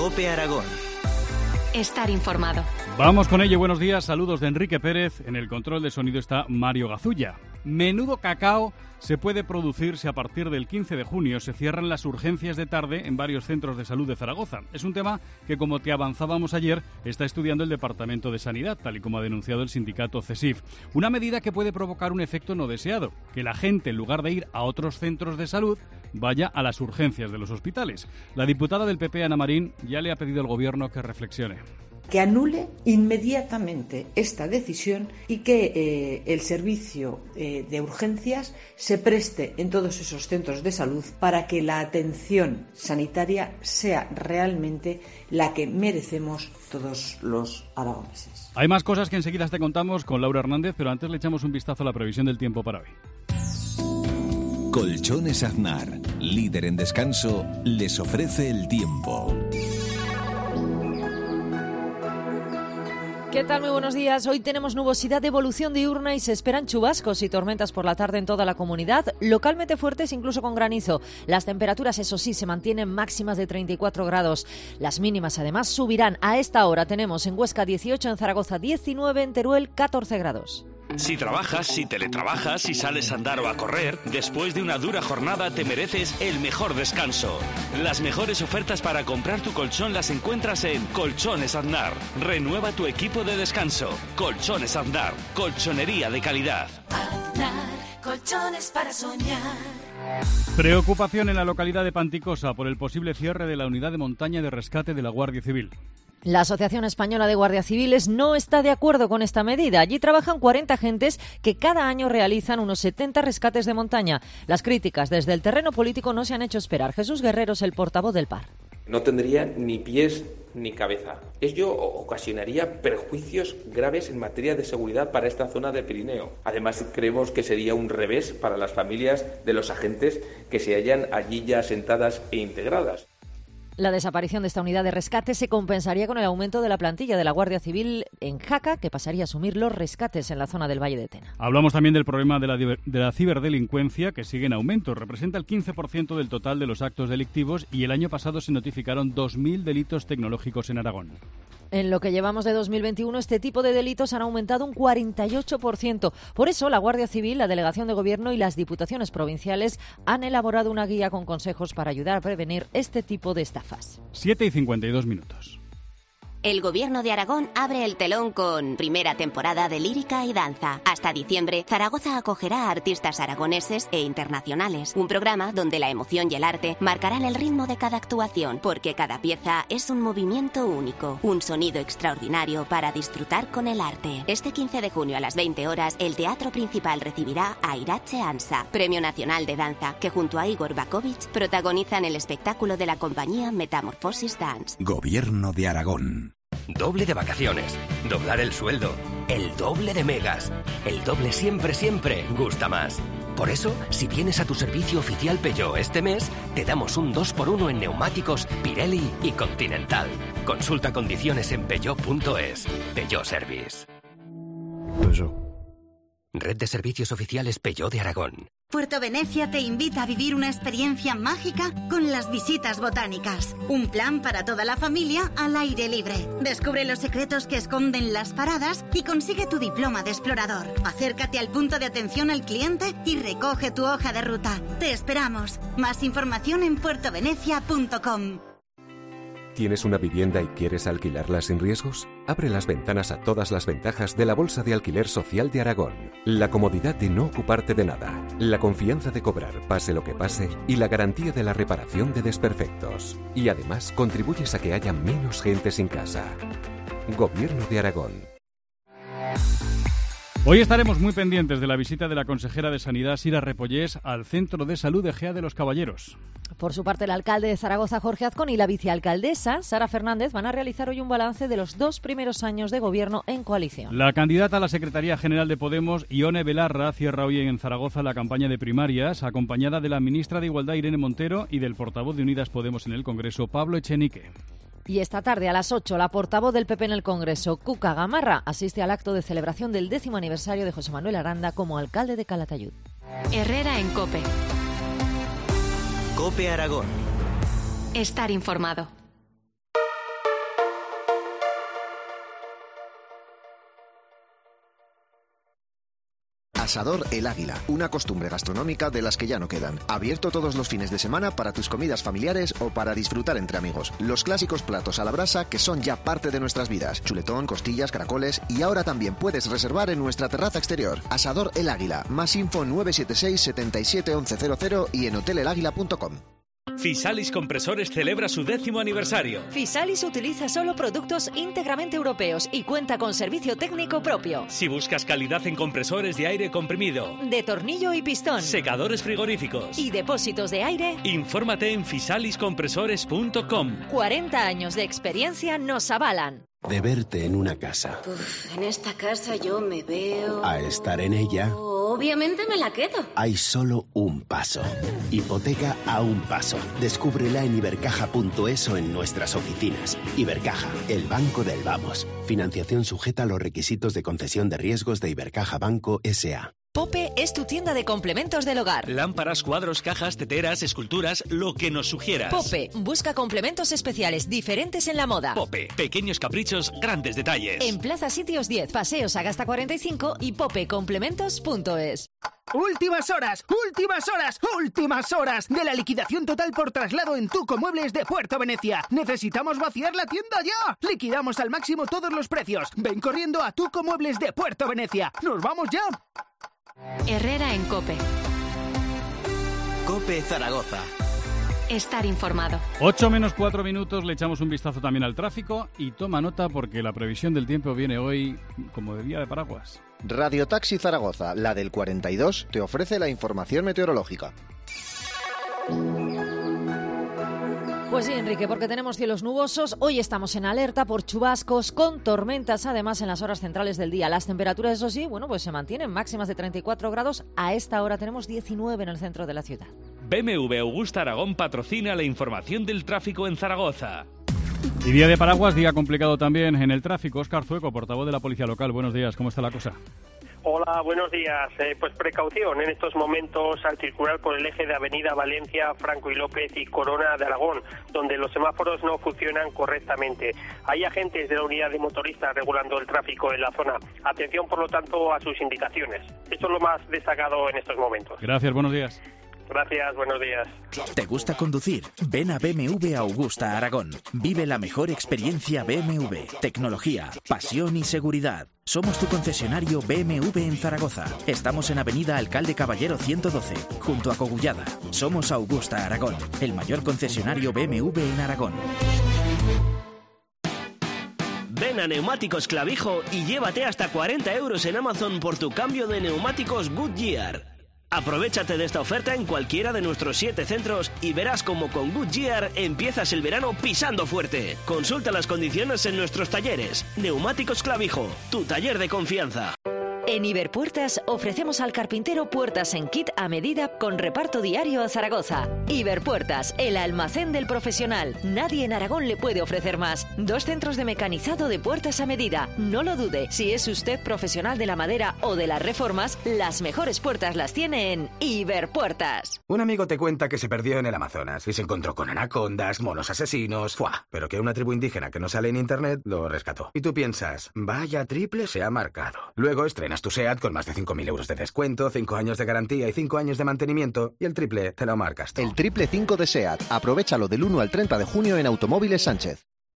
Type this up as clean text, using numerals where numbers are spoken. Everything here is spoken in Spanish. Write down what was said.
COPE Aragón. Estar informado. Vamos con ello, buenos días, saludos de Enrique Pérez. En el control de sonido está Mario Gazulla. Menudo cacao se puede producir si a partir del 15 de junio se cierran las urgencias de tarde en varios centros de salud de Zaragoza. Es un tema que, como te avanzábamos ayer, está estudiando el Departamento de Sanidad, tal y como ha denunciado el sindicato CESIF. Una medida que puede provocar un efecto no deseado, que la gente, en lugar de ir a otros centros de salud, vaya a las urgencias de los hospitales. La diputada del PP, Ana Marín, ya le ha pedido al Gobierno que reflexione. Que anule inmediatamente esta decisión y que el servicio de urgencias se preste en todos esos centros de salud para que la atención sanitaria sea realmente la que merecemos todos los aragoneses. Hay más cosas que enseguida te contamos con Laura Hernández, pero antes le echamos un vistazo a la previsión del tiempo para hoy. Colchones Aznar, líder en descanso, les ofrece el tiempo. ¿Qué tal? Muy buenos días. Hoy tenemos nubosidad de evolución diurna y se esperan chubascos y tormentas por la tarde en toda la comunidad, localmente fuertes incluso con granizo. Las temperaturas, eso sí, se mantienen máximas de 34 grados. Las mínimas además subirán. A esta hora tenemos en Huesca 18, en Zaragoza 19, en Teruel 14 grados. Si trabajas, si teletrabajas, si sales a andar o a correr, después de una dura jornada te mereces el mejor descanso. Las mejores ofertas para comprar tu colchón las encuentras en Colchones Aznar. Renueva tu equipo de descanso. Colchones Aznar, colchonería de calidad. Aznar, colchones para soñar. Preocupación en la localidad de Panticosa por el posible cierre de la unidad de montaña de rescate de la Guardia Civil. La Asociación Española de Guardias Civiles no está de acuerdo con esta medida. Allí trabajan 40 agentes que cada año realizan unos 70 rescates de montaña. Las críticas desde el terreno político no se han hecho esperar. Jesús Guerrero es el portavoz del PAR. No tendría ni pies ni cabeza. Ello ocasionaría perjuicios graves en materia de seguridad para esta zona del Pirineo. Además, creemos que sería un revés para las familias de los agentes que se hallan allí ya asentadas e integradas. La desaparición de esta unidad de rescate se compensaría con el aumento de la plantilla de la Guardia Civil en Jaca, que pasaría a asumir los rescates en la zona del Valle de Tena. Hablamos también del problema de la ciberdelincuencia, que sigue en aumento. Representa el 15% del total de los actos delictivos y el año pasado se notificaron 2.000 delitos tecnológicos en Aragón. En lo que llevamos de 2021, este tipo de delitos han aumentado un 48%. Por eso, la Guardia Civil, la Delegación de Gobierno y las Diputaciones provinciales han elaborado una guía con consejos para ayudar a prevenir este tipo de estafas. 7:52. El Gobierno de Aragón abre el telón con primera temporada de lírica y danza. Hasta diciembre, Zaragoza acogerá a artistas aragoneses e internacionales. Un programa donde la emoción y el arte marcarán el ritmo de cada actuación, porque cada pieza es un movimiento único, un sonido extraordinario para disfrutar con el arte. Este 15 de junio a las 20 horas, el Teatro Principal recibirá a Irache Ansa, Premio Nacional de Danza, que junto a Igor Bakovic protagonizan el espectáculo de la compañía Metamorfosis Dance. Gobierno de Aragón. Doble de vacaciones, doblar el sueldo, el doble de megas. El doble siempre gusta más. Por eso, si vienes a tu servicio oficial Peugeot este mes, te damos un 2x1 en neumáticos Pirelli y Continental. Consulta condiciones en peugeot.es. Peugeot Service. Red de servicios oficiales Peugeot de Aragón. Puerto Venecia te invita a vivir una experiencia mágica con las visitas botánicas. Un plan para toda la familia al aire libre. Descubre los secretos que esconden las paradas y consigue tu diploma de explorador. Acércate al punto de atención al cliente y recoge tu hoja de ruta. Te esperamos. Más información en puertovenecia.com. ¿Tienes una vivienda y quieres alquilarla sin riesgos? Abre las ventanas a todas las ventajas de la Bolsa de Alquiler Social de Aragón. La comodidad de no ocuparte de nada, la confianza de cobrar pase lo que pase y la garantía de la reparación de desperfectos. Y además contribuyes a que haya menos gente sin casa. Gobierno de Aragón. Hoy estaremos muy pendientes de la visita de la consejera de Sanidad, Sira Repollés, al Centro de Salud de Gea de los Caballeros. Por su parte, el alcalde de Zaragoza, Jorge Azcón, y la vicealcaldesa, Sara Fernández, van a realizar hoy un balance de los 2 primeros años de gobierno en coalición. La candidata a la Secretaría General de Podemos, Ione Belarra, cierra hoy en Zaragoza la campaña de primarias, acompañada de la ministra de Igualdad, Irene Montero, y del portavoz de Unidas Podemos en el Congreso, Pablo Echenique. Y esta tarde a las 8, la portavoz del PP en el Congreso, Cuca Gamarra, asiste al acto de celebración del 10º aniversario de José Manuel Aranda como alcalde de Calatayud. Herrera en COPE. COPE Aragón. Estar informado. Asador El Águila, una costumbre gastronómica de las que ya no quedan. Abierto todos los fines de semana para tus comidas familiares o para disfrutar entre amigos. Los clásicos platos a la brasa que son ya parte de nuestras vidas. Chuletón, costillas, caracoles y ahora también puedes reservar en nuestra terraza exterior. Asador El Águila. Más info 976 77 1100 y en hotelelaguila.com. Fisalis Compresores celebra su 10º aniversario. Fisalis utiliza solo productos íntegramente europeos y cuenta con servicio técnico propio. Si buscas calidad en compresores de aire comprimido, de tornillo y pistón, secadores frigoríficos y depósitos de aire, infórmate en fisaliscompresores.com. 40 años de experiencia nos avalan. De verte en una casa. En esta casa yo me veo... A estar en ella... Obviamente me la quedo. Hay solo un paso. Hipoteca a un paso. Descúbrela en ibercaja.es o en nuestras oficinas. Ibercaja, el banco del vamos. Financiación sujeta a los requisitos de concesión de riesgos de Ibercaja Banco S.A. Pope es tu tienda de complementos del hogar. Lámparas, cuadros, cajas, teteras, esculturas, lo que nos sugieras. Pope, busca complementos especiales diferentes en la moda. Pope, pequeños caprichos, grandes detalles. En Plaza Sitios 10, Paseo Sagasta 45 y popecomplementos.es. ¡Últimas horas! ¡Últimas horas! ¡Últimas horas! De la liquidación total por traslado en Tuco Muebles de Puerto Venecia. ¡Necesitamos vaciar la tienda ya! Liquidamos al máximo todos los precios. Ven corriendo a Tuco Muebles de Puerto Venecia. ¡Nos vamos ya! Herrera en COPE. COPE Zaragoza. Estar informado. 8 menos 4 minutos, le echamos un vistazo también al tráfico y toma nota porque la previsión del tiempo viene hoy como de día de paraguas. Radio Taxi Zaragoza, la del 42, te ofrece la información meteorológica. Pues sí, Enrique, porque tenemos cielos nubosos. Hoy estamos en alerta por chubascos con tormentas, además en las horas centrales del día. Las temperaturas, eso sí, pues se mantienen máximas de 34 grados. A esta hora tenemos 19 en el centro de la ciudad. BMW Augusta Aragón patrocina la información del tráfico en Zaragoza. Y día de paraguas, día complicado también en el tráfico. Óscar Zueco, portavoz de la Policía Local. Buenos días, ¿cómo está la cosa? Hola, buenos días. Pues precaución en estos momentos al circular por el eje de Avenida Valencia, Franco y López y Corona de Aragón, donde los semáforos no funcionan correctamente. Hay agentes de la unidad de motoristas regulando el tráfico en la zona. Atención, por lo tanto, a sus indicaciones. Esto es lo más destacado en estos momentos. Gracias, buenos días. Gracias, buenos días. ¿Te gusta conducir? Ven a BMW Augusta Aragón. Vive la mejor experiencia BMW. Tecnología, pasión y seguridad. Somos tu concesionario BMW en Zaragoza. Estamos en Avenida Alcalde Caballero 112, junto a Cogullada. Somos Augusta Aragón, el mayor concesionario BMW en Aragón. Ven a Neumáticos Clavijo y llévate hasta 40 € en Amazon por tu cambio de neumáticos Goodyear. Aprovechate de esta oferta en cualquiera de nuestros 7 centros y verás como con Goodyear empiezas el verano pisando fuerte. Consulta las condiciones en nuestros talleres. Neumáticos Clavijo, tu taller de confianza. En Iberpuertas ofrecemos al carpintero puertas en kit a medida con reparto diario a Zaragoza. Iberpuertas, el almacén del profesional. Nadie en Aragón le puede ofrecer más. 2 centros de mecanizado de puertas a medida. No lo dude, si es usted profesional de la madera o de las reformas, las mejores puertas las tiene en Iberpuertas. Un amigo te cuenta que se perdió en el Amazonas y se encontró con anacondas, monos asesinos, pero que una tribu indígena que no sale en internet lo rescató. Y tú piensas, vaya triple se ha marcado. Luego estrenas tu SEAT con más de 5.000 € de descuento, 5 años de garantía y 5 años de mantenimiento, y el triple te lo marcas tú. El triple 5 de SEAT. Aprovechalo del 1 al 30 de junio en Automóviles Sánchez.